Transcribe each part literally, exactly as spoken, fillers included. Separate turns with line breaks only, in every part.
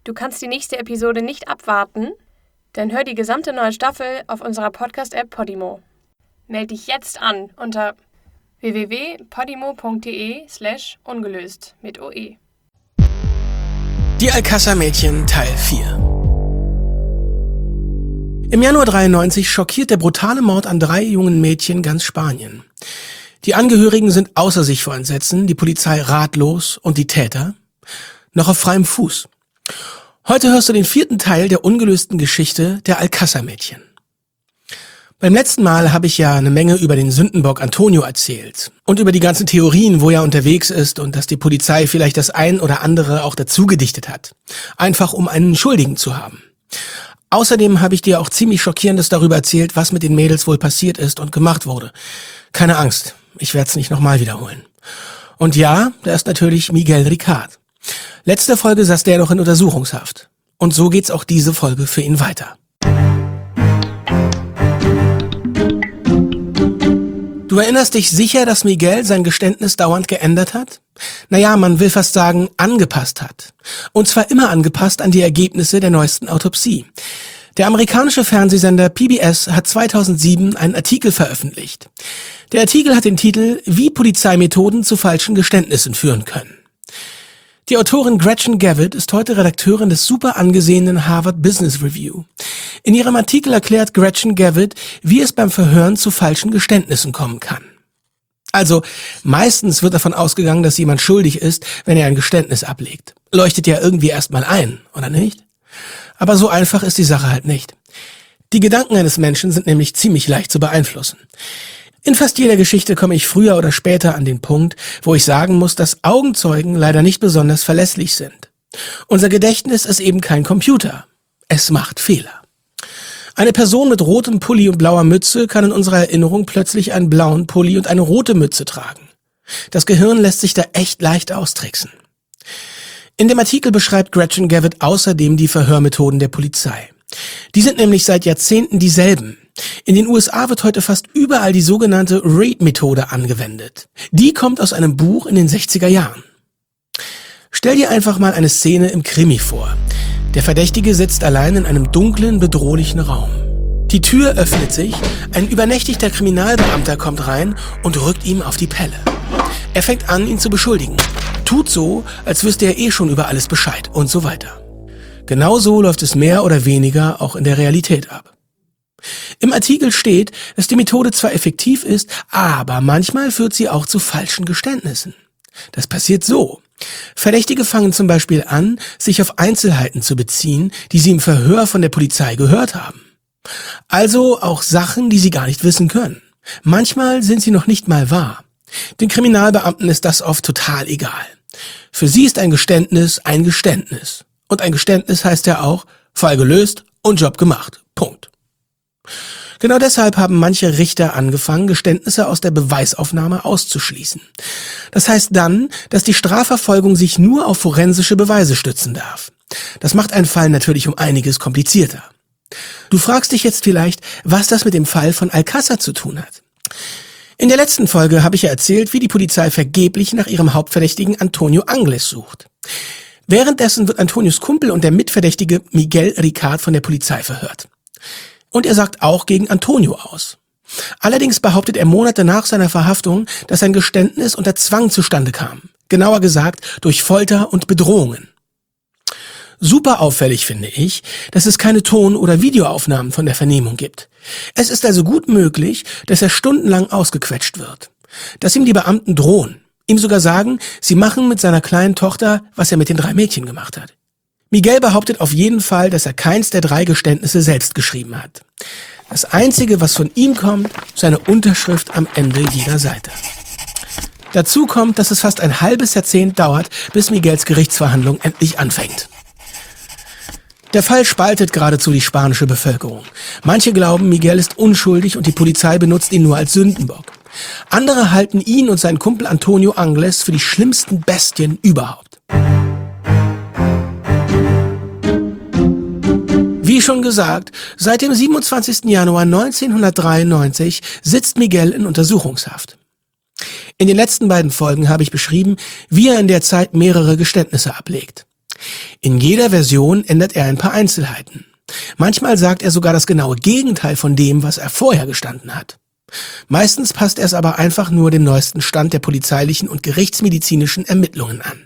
Du kannst die nächste Episode nicht abwarten? Dann hör die gesamte neue Staffel auf unserer Podcast-App Podimo. Meld dich jetzt an unter w w w punkt podimo punkt de slash ungelöst mit O E.
Die Alcázar-Mädchen Teil vier. Im Januar dreiundneunzig schockiert der brutale Mord an drei jungen Mädchen ganz Spanien. Die Angehörigen sind außer sich vor Entsetzen, die Polizei ratlos und die Täter noch auf freiem Fuß. Heute hörst du den vierten Teil der ungelösten Geschichte der Alcázar-Mädchen. Beim letzten Mal habe ich ja eine Menge über den Sündenbock Antonio erzählt und über die ganzen Theorien, wo er unterwegs ist und dass die Polizei vielleicht das ein oder andere auch dazu gedichtet hat. Einfach um einen Schuldigen zu haben. Außerdem habe ich dir auch ziemlich Schockierendes darüber erzählt, was mit den Mädels wohl passiert ist und gemacht wurde. Keine Angst, ich werde es nicht nochmal wiederholen. Und ja, da ist natürlich Miguel Ricard. Letzte Folge saß der noch in Untersuchungshaft. Und so geht's auch diese Folge für ihn weiter. Du erinnerst dich sicher, dass Miguel sein Geständnis dauernd geändert hat? Naja, man will fast sagen, angepasst hat. Und zwar immer angepasst an die Ergebnisse der neuesten Autopsie. Der amerikanische Fernsehsender P B S hat zweitausendsieben einen Artikel veröffentlicht. Der Artikel hat den Titel »Wie Polizeimethoden zu falschen Geständnissen führen können«. Die Autorin Gretchen Gavitt ist heute Redakteurin des super angesehenen Harvard Business Review. In ihrem Artikel erklärt Gretchen Gavitt, wie es beim Verhören zu falschen Geständnissen kommen kann. Also, meistens wird davon ausgegangen, dass jemand schuldig ist, wenn er ein Geständnis ablegt. Leuchtet ja irgendwie erstmal ein, oder nicht? Aber so einfach ist die Sache halt nicht. Die Gedanken eines Menschen sind nämlich ziemlich leicht zu beeinflussen. In fast jeder Geschichte komme ich früher oder später an den Punkt, wo ich sagen muss, dass Augenzeugen leider nicht besonders verlässlich sind. Unser Gedächtnis ist eben kein Computer. Es macht Fehler. Eine Person mit rotem Pulli und blauer Mütze kann in unserer Erinnerung plötzlich einen blauen Pulli und eine rote Mütze tragen. Das Gehirn lässt sich da echt leicht austricksen. In dem Artikel beschreibt Gretchen Gavitt außerdem die Verhörmethoden der Polizei. Die sind nämlich seit Jahrzehnten dieselben. In den U S A wird heute fast überall die sogenannte Reid-Methode angewendet. Die kommt aus einem Buch in den sechziger Jahren. Stell dir einfach mal eine Szene im Krimi vor. Der Verdächtige sitzt allein in einem dunklen, bedrohlichen Raum. Die Tür öffnet sich, ein übernächtigter Kriminalbeamter kommt rein und rückt ihm auf die Pelle. Er fängt an, ihn zu beschuldigen. Tut so, als wüsste er eh schon über alles Bescheid und so weiter. Genauso läuft es mehr oder weniger auch in der Realität ab. Im Artikel steht, dass die Methode zwar effektiv ist, aber manchmal führt sie auch zu falschen Geständnissen. Das passiert so. Verdächtige fangen zum Beispiel an, sich auf Einzelheiten zu beziehen, die sie im Verhör von der Polizei gehört haben. Also auch Sachen, die sie gar nicht wissen können. Manchmal sind sie noch nicht mal wahr. Den Kriminalbeamten ist das oft total egal. Für sie ist ein Geständnis ein Geständnis. Und ein Geständnis heißt ja auch, Fall gelöst und Job gemacht. Punkt. Genau deshalb haben manche Richter angefangen, Geständnisse aus der Beweisaufnahme auszuschließen. Das heißt dann, dass die Strafverfolgung sich nur auf forensische Beweise stützen darf. Das macht einen Fall natürlich um einiges komplizierter. Du fragst dich jetzt vielleicht, was das mit dem Fall von Alcázar zu tun hat. In der letzten Folge habe ich ja erzählt, wie die Polizei vergeblich nach ihrem Hauptverdächtigen Antonio Angles sucht. Währenddessen wird Antonios Kumpel und der Mitverdächtige Miguel Ricard von der Polizei verhört. Und er sagt auch gegen Antonio aus. Allerdings behauptet er Monate nach seiner Verhaftung, dass sein Geständnis unter Zwang zustande kam. Genauer gesagt, durch Folter und Bedrohungen. Super auffällig finde ich, dass es keine Ton- oder Videoaufnahmen von der Vernehmung gibt. Es ist also gut möglich, dass er stundenlang ausgequetscht wird. Dass ihm die Beamten drohen. Ihm sogar sagen, sie machen mit seiner kleinen Tochter, was er mit den drei Mädchen gemacht hat. Miguel behauptet auf jeden Fall, dass er keins der drei Geständnisse selbst geschrieben hat. Das Einzige, was von ihm kommt, seine Unterschrift am Ende jeder Seite. Dazu kommt, dass es fast ein halbes Jahrzehnt dauert, bis Miguels Gerichtsverhandlung endlich anfängt. Der Fall spaltet geradezu die spanische Bevölkerung. Manche glauben, Miguel ist unschuldig und die Polizei benutzt ihn nur als Sündenbock. Andere halten ihn und seinen Kumpel Antonio Angles für die schlimmsten Bestien überhaupt. Wie schon gesagt, seit dem siebenundzwanzigsten Januar neunzehnhundertdreiundneunzig sitzt Miguel in Untersuchungshaft. In den letzten beiden Folgen habe ich beschrieben, wie er in der Zeit mehrere Geständnisse ablegt. In jeder Version ändert er ein paar Einzelheiten. Manchmal sagt er sogar das genaue Gegenteil von dem, was er vorher gestanden hat. Meistens passt er es aber einfach nur dem neuesten Stand der polizeilichen und gerichtsmedizinischen Ermittlungen an.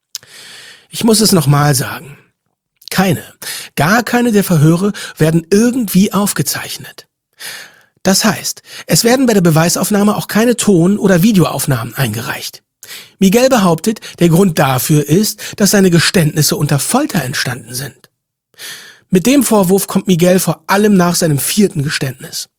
Ich muss es nochmal sagen. Keine, gar keine der Verhöre werden irgendwie aufgezeichnet. Das heißt, es werden bei der Beweisaufnahme auch keine Ton- oder Videoaufnahmen eingereicht. Miguel behauptet, der Grund dafür ist, dass seine Geständnisse unter Folter entstanden sind. Mit dem Vorwurf kommt Miguel vor allem nach seinem vierten Geständnis.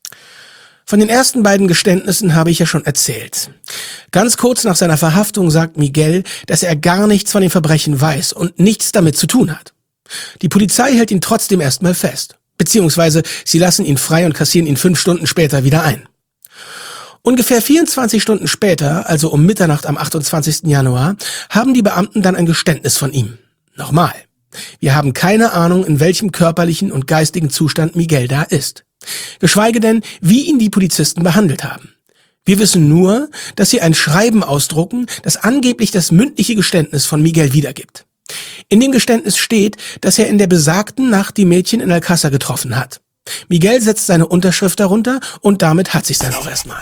Von den ersten beiden Geständnissen habe ich ja schon erzählt. Ganz kurz nach seiner Verhaftung sagt Miguel, dass er gar nichts von den Verbrechen weiß und nichts damit zu tun hat. Die Polizei hält ihn trotzdem erstmal fest, beziehungsweise sie lassen ihn frei und kassieren ihn fünf Stunden später wieder ein. Ungefähr vierundzwanzig Stunden später, also um Mitternacht am achtundzwanzigsten Januar, haben die Beamten dann ein Geständnis von ihm. Nochmal. Wir haben keine Ahnung, in welchem körperlichen und geistigen Zustand Miguel da ist. Geschweige denn, wie ihn die Polizisten behandelt haben. Wir wissen nur, dass sie ein Schreiben ausdrucken, das angeblich das mündliche Geständnis von Miguel wiedergibt. In dem Geständnis steht, dass er in der besagten Nacht die Mädchen in Alcázar getroffen hat. Miguel setzt seine Unterschrift darunter und damit hat sich's dann auch erstmal.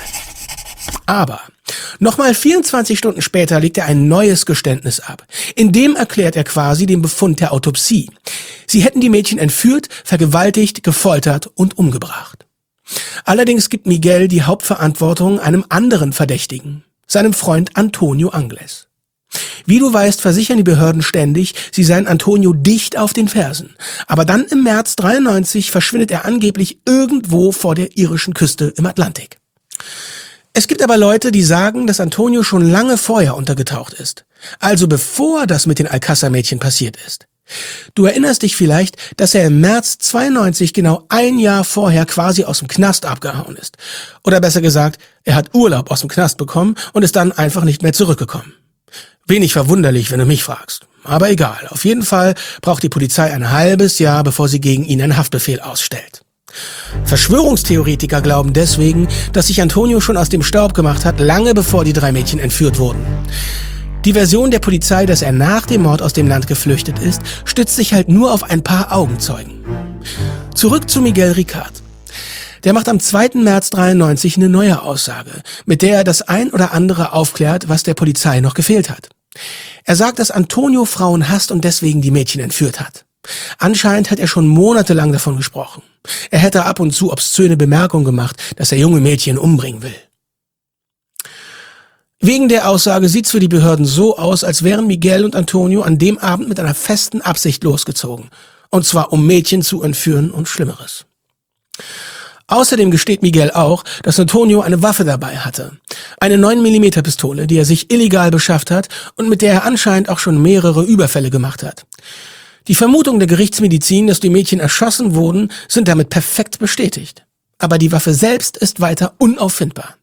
Aber nochmal vierundzwanzig Stunden später legt er ein neues Geständnis ab. In dem erklärt er quasi den Befund der Autopsie. Sie hätten die Mädchen entführt, vergewaltigt, gefoltert und umgebracht. Allerdings gibt Miguel die Hauptverantwortung einem anderen Verdächtigen, seinem Freund Antonio Angles. Wie du weißt, versichern die Behörden ständig, sie seien Antonio dicht auf den Fersen. Aber dann im März dreiundneunzig verschwindet er angeblich irgendwo vor der irischen Küste im Atlantik. Es gibt aber Leute, die sagen, dass Antonio schon lange vorher untergetaucht ist. Also bevor das mit den Alcázar-Mädchen passiert ist. Du erinnerst dich vielleicht, dass er im März zweiundneunzig genau ein Jahr vorher quasi aus dem Knast abgehauen ist. Oder besser gesagt, er hat Urlaub aus dem Knast bekommen und ist dann einfach nicht mehr zurückgekommen. Wenig verwunderlich, wenn du mich fragst. Aber egal, auf jeden Fall braucht die Polizei ein halbes Jahr, bevor sie gegen ihn einen Haftbefehl ausstellt. Verschwörungstheoretiker glauben deswegen, dass sich Antonio schon aus dem Staub gemacht hat, lange bevor die drei Mädchen entführt wurden. Die Version der Polizei, dass er nach dem Mord aus dem Land geflüchtet ist, stützt sich halt nur auf ein paar Augenzeugen. Zurück zu Miguel Ricard. Der macht am zweiten März dreiundneunzig eine neue Aussage, mit der er das ein oder andere aufklärt, was der Polizei noch gefehlt hat. Er sagt, dass Antonio Frauen hasst und deswegen die Mädchen entführt hat. Anscheinend hat er schon monatelang davon gesprochen. Er hätte ab und zu obszöne Bemerkungen gemacht, dass er junge Mädchen umbringen will. Wegen der Aussage sieht's für die Behörden so aus, als wären Miguel und Antonio an dem Abend mit einer festen Absicht losgezogen. Und zwar um Mädchen zu entführen und Schlimmeres. Außerdem gesteht Miguel auch, dass Antonio eine Waffe dabei hatte. Eine neun Millimeter Pistole, die er sich illegal beschafft hat und mit der er anscheinend auch schon mehrere Überfälle gemacht hat. Die Vermutung der Gerichtsmedizin, dass die Mädchen erschossen wurden, sind damit perfekt bestätigt. Aber die Waffe selbst ist weiter unauffindbar.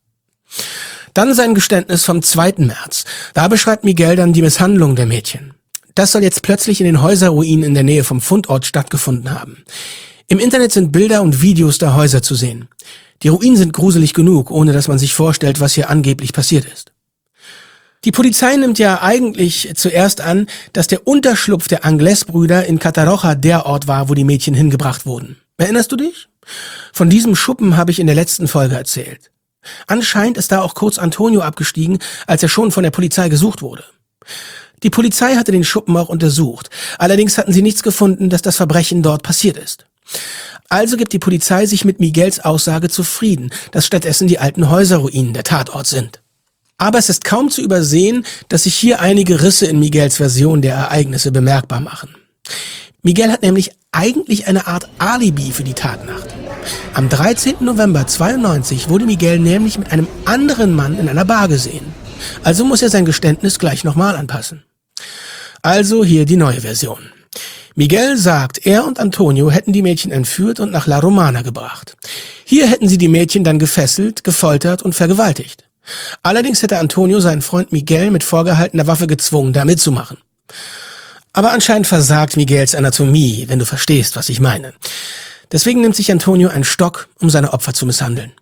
Dann sein Geständnis vom zweiten März. Da beschreibt Miguel dann die Misshandlung der Mädchen. Das soll jetzt plötzlich in den Häuserruinen in der Nähe vom Fundort stattgefunden haben. Im Internet sind Bilder und Videos der Häuser zu sehen. Die Ruinen sind gruselig genug, ohne dass man sich vorstellt, was hier angeblich passiert ist. Die Polizei nimmt ja eigentlich zuerst an, dass der Unterschlupf der Angles-Brüder in Catarroja der Ort war, wo die Mädchen hingebracht wurden. Erinnerst du dich? Von diesem Schuppen habe ich in der letzten Folge erzählt. Anscheinend ist da auch kurz Antonio abgestiegen, als er schon von der Polizei gesucht wurde. Die Polizei hatte den Schuppen auch untersucht. Allerdings hatten sie nichts gefunden, dass das Verbrechen dort passiert ist. Also gibt die Polizei sich mit Miguels Aussage zufrieden, dass stattdessen die alten Häuserruinen der Tatort sind. Aber es ist kaum zu übersehen, dass sich hier einige Risse in Miguels Version der Ereignisse bemerkbar machen. Miguel hat nämlich eigentlich eine Art Alibi für die Tatnacht. Am dreizehnten November zweiundneunzig wurde Miguel nämlich mit einem anderen Mann in einer Bar gesehen. Also muss er sein Geständnis gleich nochmal anpassen. Also hier die neue Version. Miguel sagt, er und Antonio hätten die Mädchen entführt und nach La Romana gebracht. Hier hätten sie die Mädchen dann gefesselt, gefoltert und vergewaltigt. Allerdings hätte Antonio seinen Freund Miguel mit vorgehaltener Waffe gezwungen, da mitzumachen. Aber anscheinend versagt Miguels Anatomie, wenn du verstehst, was ich meine. Deswegen nimmt sich Antonio einen Stock, um seine Opfer zu misshandeln.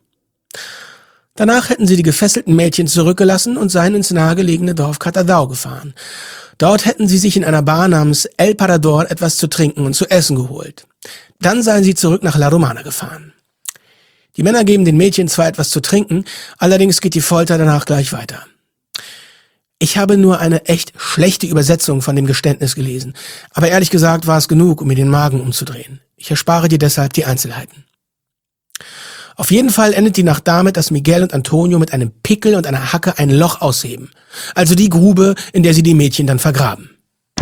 Danach hätten sie die gefesselten Mädchen zurückgelassen und seien ins nahegelegene Dorf Catadau gefahren. Dort hätten sie sich in einer Bar namens El Parador etwas zu trinken und zu essen geholt. Dann seien sie zurück nach La Romana gefahren. Die Männer geben den Mädchen zwar etwas zu trinken, allerdings geht die Folter danach gleich weiter. Ich habe nur eine echt schlechte Übersetzung von dem Geständnis gelesen, aber ehrlich gesagt war es genug, um mir den Magen umzudrehen. Ich erspare dir deshalb die Einzelheiten. Auf jeden Fall endet die Nacht damit, dass Miguel und Antonio mit einem Pickel und einer Hacke ein Loch ausheben. Also die Grube, in der sie die Mädchen dann vergraben.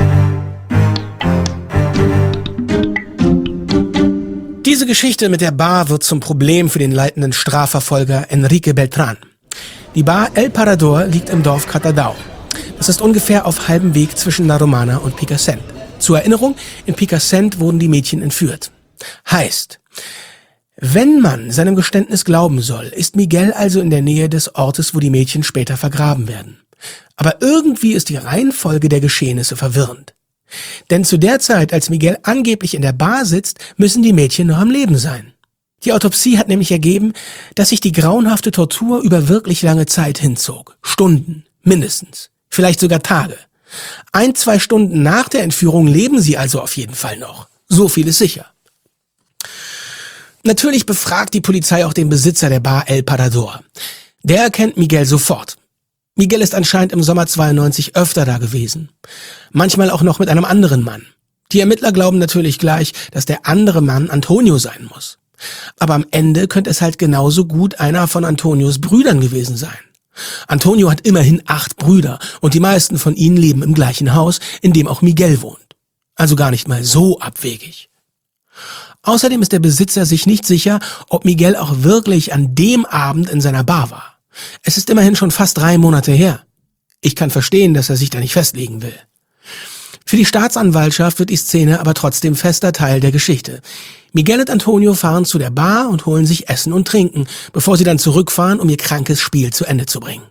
Diese Geschichte mit der Bar wird zum Problem für den leitenden Strafverfolger Enrique Beltrán. Die Bar El Parador liegt im Dorf Catadau. Das ist ungefähr auf halbem Weg zwischen La Romana und Picassent. Zur Erinnerung, in Picassent wurden die Mädchen entführt. Heißt, wenn man seinem Geständnis glauben soll, ist Miguel also in der Nähe des Ortes, wo die Mädchen später vergraben werden. Aber irgendwie ist die Reihenfolge der Geschehnisse verwirrend. Denn zu der Zeit, als Miguel angeblich in der Bar sitzt, müssen die Mädchen noch am Leben sein. Die Autopsie hat nämlich ergeben, dass sich die grauenhafte Tortur über wirklich lange Zeit hinzog. Stunden, mindestens. Vielleicht sogar Tage. Ein, zwei Stunden nach der Entführung leben sie also auf jeden Fall noch. So viel ist sicher. Natürlich befragt die Polizei auch den Besitzer der Bar El Parador. Der erkennt Miguel sofort. Miguel ist anscheinend im Sommer zweiundneunzig öfter da gewesen. Manchmal auch noch mit einem anderen Mann. Die Ermittler glauben natürlich gleich, dass der andere Mann Antonio sein muss. Aber am Ende könnte es halt genauso gut einer von Antonios Brüdern gewesen sein. Antonio hat immerhin acht Brüder und die meisten von ihnen leben im gleichen Haus, in dem auch Miguel wohnt. Also gar nicht mal so abwegig. Außerdem ist der Besitzer sich nicht sicher, ob Miguel auch wirklich an dem Abend in seiner Bar war. Es ist immerhin schon fast drei Monate her. Ich kann verstehen, dass er sich da nicht festlegen will. Für die Staatsanwaltschaft wird die Szene aber trotzdem fester Teil der Geschichte. Miguel und Antonio fahren zu der Bar und holen sich Essen und Trinken, bevor sie dann zurückfahren, um ihr krankes Spiel zu Ende zu bringen.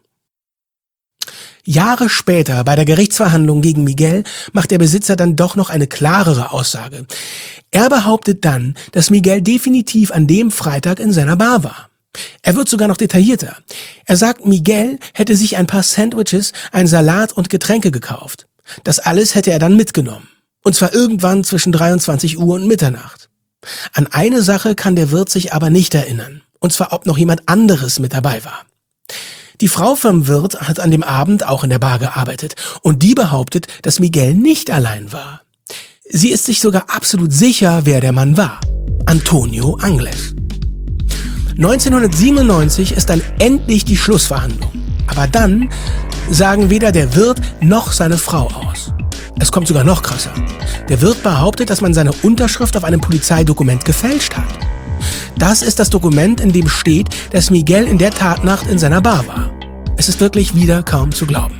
Jahre später, bei der Gerichtsverhandlung gegen Miguel, macht der Besitzer dann doch noch eine klarere Aussage. Er behauptet dann, dass Miguel definitiv an dem Freitag in seiner Bar war. Er wird sogar noch detaillierter. Er sagt, Miguel hätte sich ein paar Sandwiches, ein Salat und Getränke gekauft. Das alles hätte er dann mitgenommen. Und zwar irgendwann zwischen dreiundzwanzig Uhr und Mitternacht. An eine Sache kann der Wirt sich aber nicht erinnern. Und zwar, ob noch jemand anderes mit dabei war. Die Frau vom Wirt hat an dem Abend auch in der Bar gearbeitet. Und die behauptet, dass Miguel nicht allein war. Sie ist sich sogar absolut sicher, wer der Mann war. Antonio Angles. neunzehnhundertsiebenundneunzig ist dann endlich die Schlussverhandlung. Aber dann sagen weder der Wirt noch seine Frau aus. Es kommt sogar noch krasser. Der Wirt behauptet, dass man seine Unterschrift auf einem Polizeidokument gefälscht hat. Das ist das Dokument, in dem steht, dass Miguel in der Tatnacht in seiner Bar war. Es ist wirklich wieder kaum zu glauben.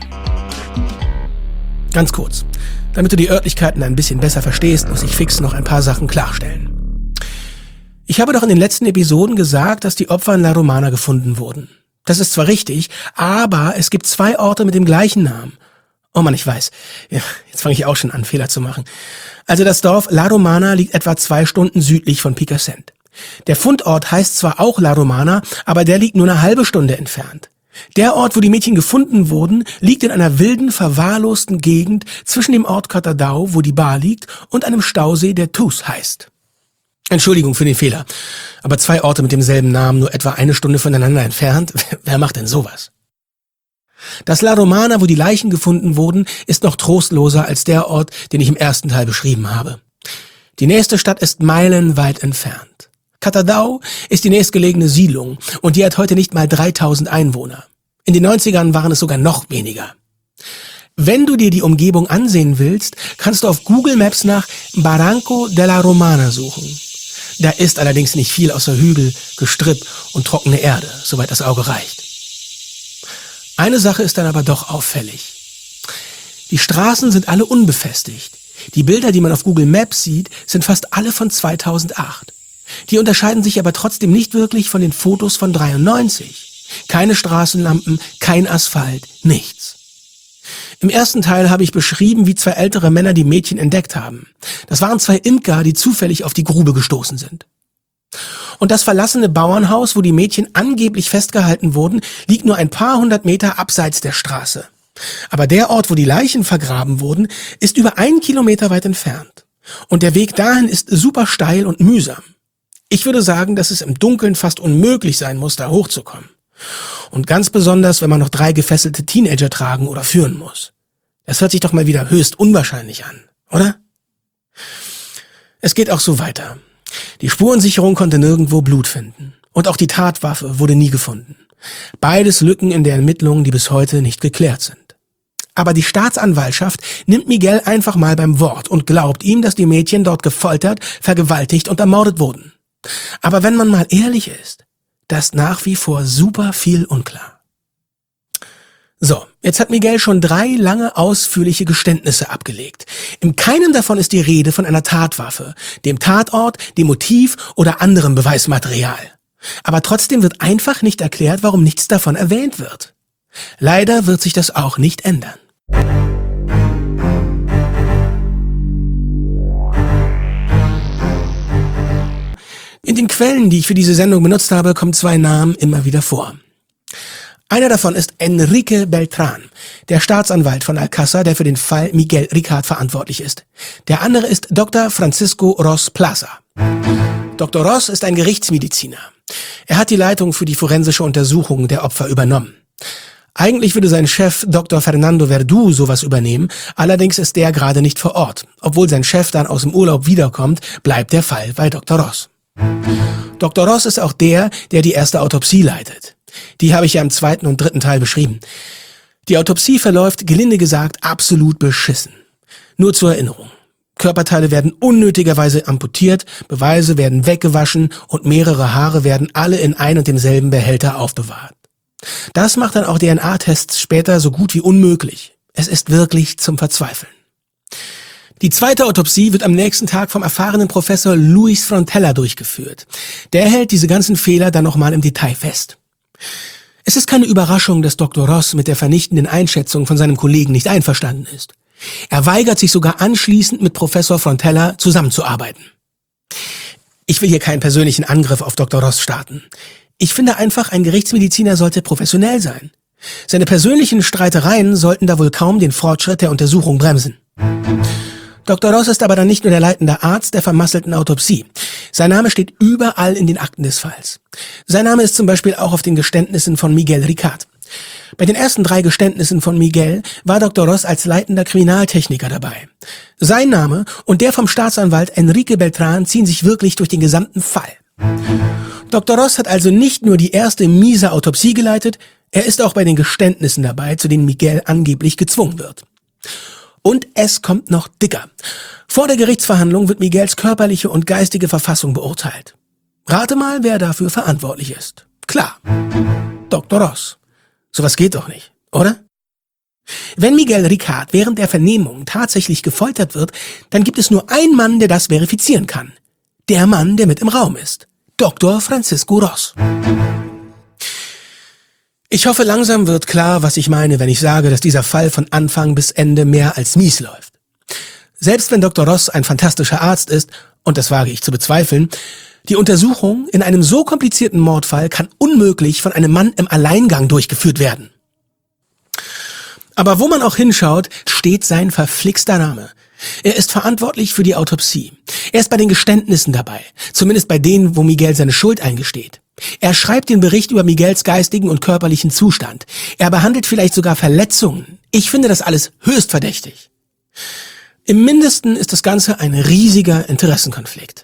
Ganz kurz. Damit du die Örtlichkeiten ein bisschen besser verstehst, muss ich fix noch ein paar Sachen klarstellen. Ich habe doch in den letzten Episoden gesagt, dass die Opfer in La Romana gefunden wurden. Das ist zwar richtig, aber es gibt zwei Orte mit dem gleichen Namen. Oh Mann, ich weiß. Ja, jetzt fange ich auch schon an, Fehler zu machen. Also das Dorf La Romana liegt etwa zwei Stunden südlich von Picassent. Der Fundort heißt zwar auch La Romana, aber der liegt nur eine halbe Stunde entfernt. Der Ort, wo die Mädchen gefunden wurden, liegt in einer wilden, verwahrlosten Gegend zwischen dem Ort Catadau, wo die Bar liegt, und einem Stausee, der Tus heißt. Entschuldigung für den Fehler, aber zwei Orte mit demselben Namen nur etwa eine Stunde voneinander entfernt, wer macht denn sowas? Das La Romana, wo die Leichen gefunden wurden, ist noch trostloser als der Ort, den ich im ersten Teil beschrieben habe. Die nächste Stadt ist meilenweit entfernt. Catadau ist die nächstgelegene Siedlung und die hat heute nicht mal dreitausend Einwohner. In den neunzigern waren es sogar noch weniger. Wenn du dir die Umgebung ansehen willst, kannst du auf Google Maps nach Barranco de la Romana suchen. Da ist allerdings nicht viel außer Hügel, Gestrüpp und trockene Erde, soweit das Auge reicht. Eine Sache ist dann aber doch auffällig. Die Straßen sind alle unbefestigt. Die Bilder, die man auf Google Maps sieht, sind fast alle von zweitausendacht. Die unterscheiden sich aber trotzdem nicht wirklich von den Fotos von dreiundneunzig. Keine Straßenlampen, kein Asphalt, nichts. Im ersten Teil habe ich beschrieben, wie zwei ältere Männer die Mädchen entdeckt haben. Das waren zwei Imker, die zufällig auf die Grube gestoßen sind. Und das verlassene Bauernhaus, wo die Mädchen angeblich festgehalten wurden, liegt nur ein paar hundert Meter abseits der Straße. Aber der Ort, wo die Leichen vergraben wurden, ist über einen Kilometer weit entfernt. Und der Weg dahin ist super steil und mühsam. Ich würde sagen, dass es im Dunkeln fast unmöglich sein muss, da hochzukommen. Und ganz besonders, wenn man noch drei gefesselte Teenager tragen oder führen muss. Das hört sich doch mal wieder höchst unwahrscheinlich an, oder? Es geht auch so weiter. Die Spurensicherung konnte nirgendwo Blut finden. Und auch die Tatwaffe wurde nie gefunden. Beides Lücken in der Ermittlungen, die bis heute nicht geklärt sind. Aber die Staatsanwaltschaft nimmt Miguel einfach mal beim Wort und glaubt ihm, dass die Mädchen dort gefoltert, vergewaltigt und ermordet wurden. Aber wenn man mal ehrlich ist, da ist nach wie vor super viel unklar. So, jetzt hat Miguel schon drei lange, ausführliche Geständnisse abgelegt. In keinem davon ist die Rede von einer Tatwaffe, dem Tatort, dem Motiv oder anderem Beweismaterial. Aber trotzdem wird einfach nicht erklärt, warum nichts davon erwähnt wird. Leider wird sich das auch nicht ändern. In den Quellen, die ich für diese Sendung benutzt habe, kommen zwei Namen immer wieder vor. Einer davon ist Enrique Beltrán, der Staatsanwalt von Alcázar, der für den Fall Miguel Ricard verantwortlich ist. Der andere ist Doktor Francisco Ros Plaza. Doktor Ros ist ein Gerichtsmediziner. Er hat die Leitung für die forensische Untersuchung der Opfer übernommen. Eigentlich würde sein Chef Doktor Fernando Verdu sowas übernehmen, allerdings ist der gerade nicht vor Ort. Obwohl sein Chef dann aus dem Urlaub wiederkommt, bleibt der Fall bei Doktor Ros. Doktor Ros ist auch der, der die erste Autopsie leitet. Die habe ich ja im zweiten und dritten Teil beschrieben. Die Autopsie verläuft, gelinde gesagt, absolut beschissen. Nur zur Erinnerung. Körperteile werden unnötigerweise amputiert, Beweise werden weggewaschen und mehrere Haare werden alle in ein und demselben Behälter aufbewahrt. Das macht dann auch D N A-Tests später so gut wie unmöglich. Es ist wirklich zum Verzweifeln. Die zweite Autopsie wird am nächsten Tag vom erfahrenen Professor Luis Frontella durchgeführt. Der hält diese ganzen Fehler dann nochmal im Detail fest. Es ist keine Überraschung, dass Doktor Ros mit der vernichtenden Einschätzung von seinem Kollegen nicht einverstanden ist. Er weigert sich sogar anschließend mit Professor Frontella zusammenzuarbeiten. Ich will hier keinen persönlichen Angriff auf Doktor Ros starten. Ich finde einfach, ein Gerichtsmediziner sollte professionell sein. Seine persönlichen Streitereien sollten da wohl kaum den Fortschritt der Untersuchung bremsen. Doktor Ros ist aber dann nicht nur der leitende Arzt der vermasselten Autopsie. Sein Name steht überall in den Akten des Falls. Sein Name ist zum Beispiel auch auf den Geständnissen von Miguel Ricard. Bei den ersten drei Geständnissen von Miguel war Doktor Ros als leitender Kriminaltechniker dabei. Sein Name und der vom Staatsanwalt Enrique Beltrán ziehen sich wirklich durch den gesamten Fall. Doktor Ros hat also nicht nur die erste miese Autopsie geleitet, er ist auch bei den Geständnissen dabei, zu denen Miguel angeblich gezwungen wird. Und es kommt noch dicker. Vor der Gerichtsverhandlung wird Miguels körperliche und geistige Verfassung beurteilt. Rate mal, wer dafür verantwortlich ist. Klar, Doktor Ros. Sowas geht doch nicht, oder? Wenn Miguel Ricard während der Vernehmung tatsächlich gefoltert wird, dann gibt es nur einen Mann, der das verifizieren kann. Der Mann, der mit im Raum ist. Doktor Francisco Ros. Ich hoffe, langsam wird klar, was ich meine, wenn ich sage, dass dieser Fall von Anfang bis Ende mehr als mies läuft. Selbst wenn Doktor Ros ein fantastischer Arzt ist, und das wage ich zu bezweifeln, die Untersuchung in einem so komplizierten Mordfall kann unmöglich von einem Mann im Alleingang durchgeführt werden. Aber wo man auch hinschaut, steht sein verflixter Name. Er ist verantwortlich für die Autopsie. Er ist bei den Geständnissen dabei, zumindest bei denen, wo Miguel seine Schuld eingesteht. Er schreibt den Bericht über Miguels geistigen und körperlichen Zustand. Er behandelt vielleicht sogar Verletzungen. Ich finde das alles höchst verdächtig. Im Mindesten ist das Ganze ein riesiger Interessenkonflikt.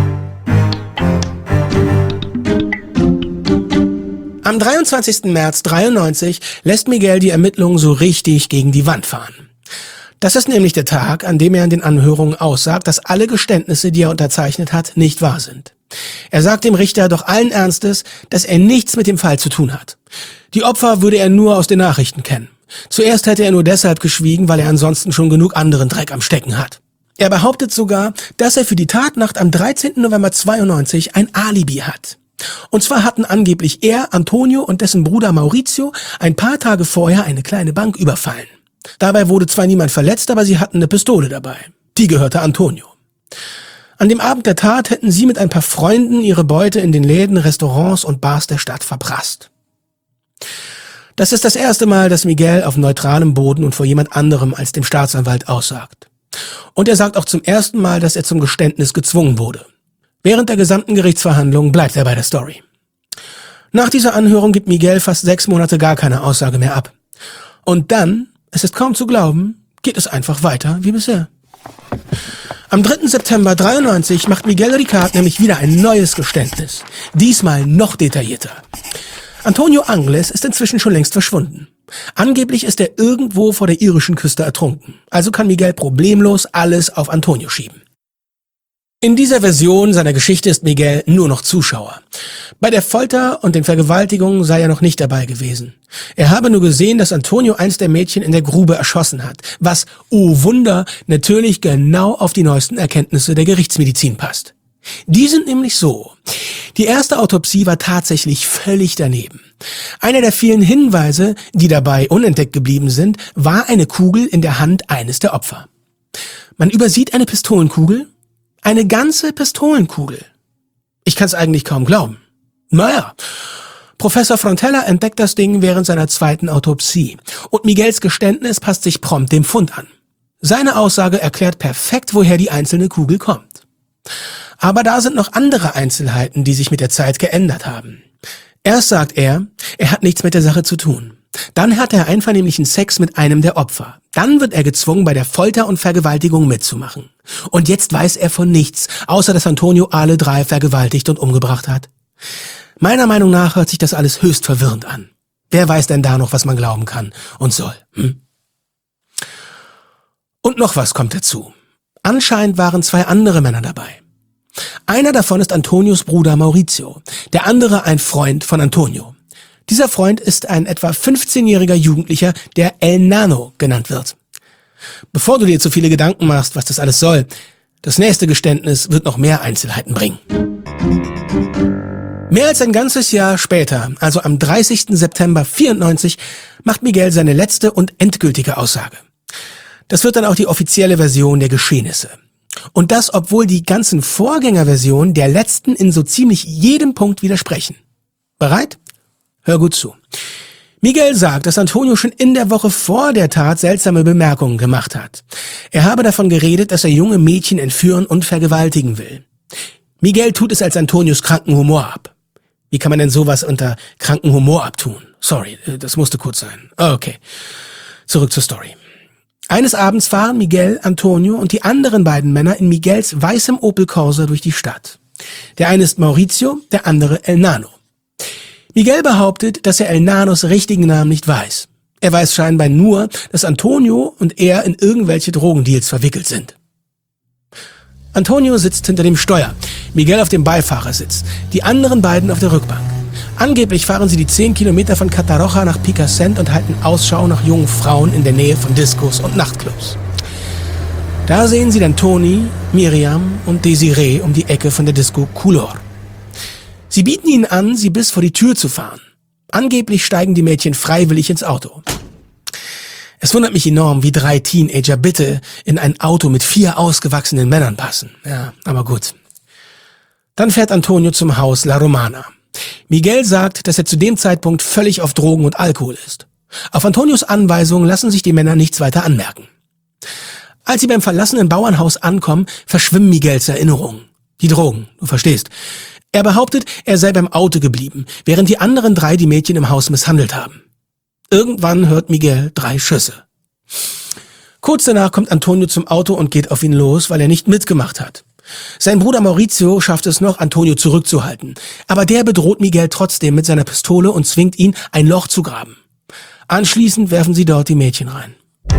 Am dreiundzwanzigsten März dreiundneunzig lässt Miguel die Ermittlungen so richtig gegen die Wand fahren. Das ist nämlich der Tag, an dem er in den Anhörungen aussagt, dass alle Geständnisse, die er unterzeichnet hat, nicht wahr sind. Er sagt dem Richter doch allen Ernstes, dass er nichts mit dem Fall zu tun hat. Die Opfer würde er nur aus den Nachrichten kennen. Zuerst hätte er nur deshalb geschwiegen, weil er ansonsten schon genug anderen Dreck am Stecken hat. Er behauptet sogar, dass er für die Tatnacht am dreizehnten November zweiundneunzig ein Alibi hat. Und zwar hatten angeblich er, Antonio und dessen Bruder Maurizio ein paar Tage vorher eine kleine Bank überfallen. Dabei wurde zwar niemand verletzt, aber sie hatten eine Pistole dabei. Die gehörte Antonio. An dem Abend der Tat hätten sie mit ein paar Freunden ihre Beute in den Läden, Restaurants und Bars der Stadt verprasst. Das ist das erste Mal, dass Miguel auf neutralem Boden und vor jemand anderem als dem Staatsanwalt aussagt. Und er sagt auch zum ersten Mal, dass er zum Geständnis gezwungen wurde. Während der gesamten Gerichtsverhandlung bleibt er bei der Story. Nach dieser Anhörung gibt Miguel fast sechs Monate gar keine Aussage mehr ab. Und dann, es ist kaum zu glauben, geht es einfach weiter wie bisher. Am dritten September dreiundneunzig macht Miguel Ricard nämlich wieder ein neues Geständnis. Diesmal noch detaillierter. Antonio Angles ist inzwischen schon längst verschwunden. Angeblich ist er irgendwo vor der irischen Küste ertrunken. Also kann Miguel problemlos alles auf Antonio schieben. In dieser Version seiner Geschichte ist Miguel nur noch Zuschauer. Bei der Folter und den Vergewaltigungen sei er noch nicht dabei gewesen. Er habe nur gesehen, dass Antonio eins der Mädchen in der Grube erschossen hat, was, oh Wunder, natürlich genau auf die neuesten Erkenntnisse der Gerichtsmedizin passt. Die sind nämlich so. Die erste Autopsie war tatsächlich völlig daneben. Einer der vielen Hinweise, die dabei unentdeckt geblieben sind, war eine Kugel in der Hand eines der Opfer. Man übersieht eine Pistolenkugel, eine ganze Pistolenkugel. Ich kann es eigentlich kaum glauben. Naja, Professor Frontella entdeckt das Ding während seiner zweiten Autopsie und Miguels Geständnis passt sich prompt dem Fund an. Seine Aussage erklärt perfekt, woher die einzelne Kugel kommt. Aber da sind noch andere Einzelheiten, die sich mit der Zeit geändert haben. Erst sagt er, er hat nichts mit der Sache zu tun. Dann hat er einvernehmlichen Sex mit einem der Opfer. Dann wird er gezwungen, bei der Folter und Vergewaltigung mitzumachen. Und jetzt weiß er von nichts, außer dass Antonio alle drei vergewaltigt und umgebracht hat. Meiner Meinung nach hört sich das alles höchst verwirrend an. Wer weiß denn da noch, was man glauben kann und soll? Hm? Und noch was kommt dazu. Anscheinend waren zwei andere Männer dabei. Einer davon ist Antonios Bruder Maurizio, der andere ein Freund von Antonio. Dieser Freund ist ein etwa fünfzehnjähriger Jugendlicher, der El Nano genannt wird. Bevor du dir zu viele Gedanken machst, was das alles soll, das nächste Geständnis wird noch mehr Einzelheiten bringen. Mehr als ein ganzes Jahr später, also am dreißigsten September vierundneunzig, macht Miguel seine letzte und endgültige Aussage. Das wird dann auch die offizielle Version der Geschehnisse. Und das, obwohl die ganzen Vorgängerversionen der letzten in so ziemlich jedem Punkt widersprechen. Bereit? Hör gut zu. Miguel sagt, dass Antonio schon in der Woche vor der Tat seltsame Bemerkungen gemacht hat. Er habe davon geredet, dass er junge Mädchen entführen und vergewaltigen will. Miguel tut es als Antonios kranken Humor ab. Wie kann man denn sowas unter kranken Humor abtun? Sorry, das musste kurz sein. Okay, zurück zur Story. Eines Abends fahren Miguel, Antonio und die anderen beiden Männer in Miguels weißem Opel Corsa durch die Stadt. Der eine ist Maurizio, der andere El Nano. Miguel behauptet, dass er El Nanos richtigen Namen nicht weiß. Er weiß scheinbar nur, dass Antonio und er in irgendwelche Drogendeals verwickelt sind. Antonio sitzt hinter dem Steuer, Miguel auf dem Beifahrersitz, die anderen beiden auf der Rückbank. Angeblich fahren sie die zehn Kilometer von Catarroja nach Picassent und halten Ausschau nach jungen Frauen in der Nähe von Discos und Nachtclubs. Da sehen sie dann Toni, Miriam und Desiree um die Ecke von der Disco Couleur. Sie bieten ihnen an, sie bis vor die Tür zu fahren. Angeblich steigen die Mädchen freiwillig ins Auto. Es wundert mich enorm, wie drei Teenager bitte in ein Auto mit vier ausgewachsenen Männern passen. Ja, aber gut. Dann fährt Antonio zum Haus La Romana. Miguel sagt, dass er zu dem Zeitpunkt völlig auf Drogen und Alkohol ist. Auf Antonios Anweisung lassen sich die Männer nichts weiter anmerken. Als sie beim verlassenen Bauernhaus ankommen, verschwimmen Miguels Erinnerungen. Die Drogen, du verstehst. Er behauptet, er sei beim Auto geblieben, während die anderen drei die Mädchen im Haus misshandelt haben. Irgendwann hört Miguel drei Schüsse. Kurz danach kommt Antonio zum Auto und geht auf ihn los, weil er nicht mitgemacht hat. Sein Bruder Maurizio schafft es noch, Antonio zurückzuhalten. Aber der bedroht Miguel trotzdem mit seiner Pistole und zwingt ihn, ein Loch zu graben. Anschließend werfen sie dort die Mädchen rein.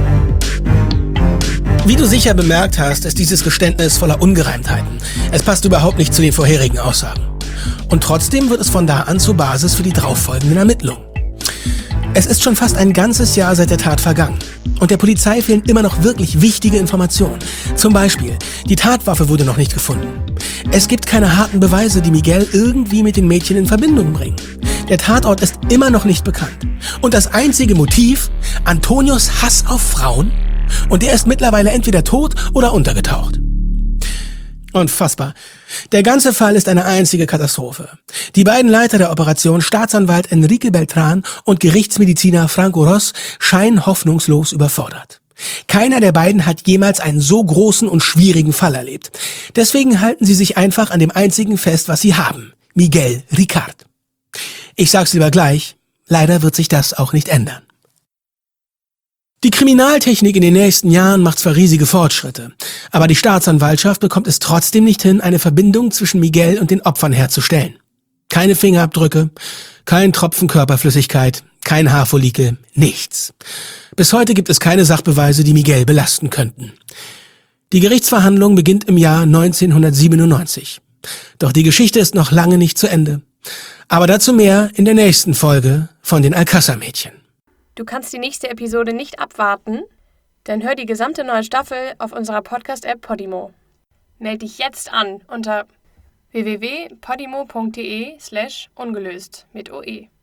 Wie du sicher bemerkt hast, ist dieses Geständnis voller Ungereimtheiten. Es passt überhaupt nicht zu den vorherigen Aussagen. Und trotzdem wird es von da an zur Basis für die darauffolgenden Ermittlungen. Es ist schon fast ein ganzes Jahr seit der Tat vergangen. Und der Polizei fehlen immer noch wirklich wichtige Informationen. Zum Beispiel, die Tatwaffe wurde noch nicht gefunden. Es gibt keine harten Beweise, die Miguel irgendwie mit den Mädchen in Verbindung bringen. Der Tatort ist immer noch nicht bekannt. Und das einzige Motiv? Antonios Hass auf Frauen? Und der ist mittlerweile entweder tot oder untergetaucht. Unfassbar. Der ganze Fall ist eine einzige Katastrophe. Die beiden Leiter der Operation, Staatsanwalt Enrique Beltran und Gerichtsmediziner Franco Ross, scheinen hoffnungslos überfordert. Keiner der beiden hat jemals einen so großen und schwierigen Fall erlebt. Deswegen halten sie sich einfach an dem einzigen fest, was sie haben. Miguel Ricard. Ich sag's lieber gleich, leider wird sich das auch nicht ändern. Die Kriminaltechnik in den nächsten Jahren macht zwar riesige Fortschritte, aber die Staatsanwaltschaft bekommt es trotzdem nicht hin, eine Verbindung zwischen Miguel und den Opfern herzustellen. Keine Fingerabdrücke, kein Tropfen Körperflüssigkeit, kein Haarfollikel, nichts. Bis heute gibt es keine Sachbeweise, die Miguel belasten könnten. Die Gerichtsverhandlung beginnt im Jahr neunzehnhundertsiebenundneunzig. Doch die Geschichte ist noch lange nicht zu Ende. Aber dazu mehr in der nächsten Folge von den Alcázar-Mädchen.
Du kannst die nächste Episode nicht abwarten? Dann hör die gesamte neue Staffel auf unserer Podcast-App Podimo. Meld dich jetzt an unter w w w punkt podimo punkt de slash ungelöst mit O E.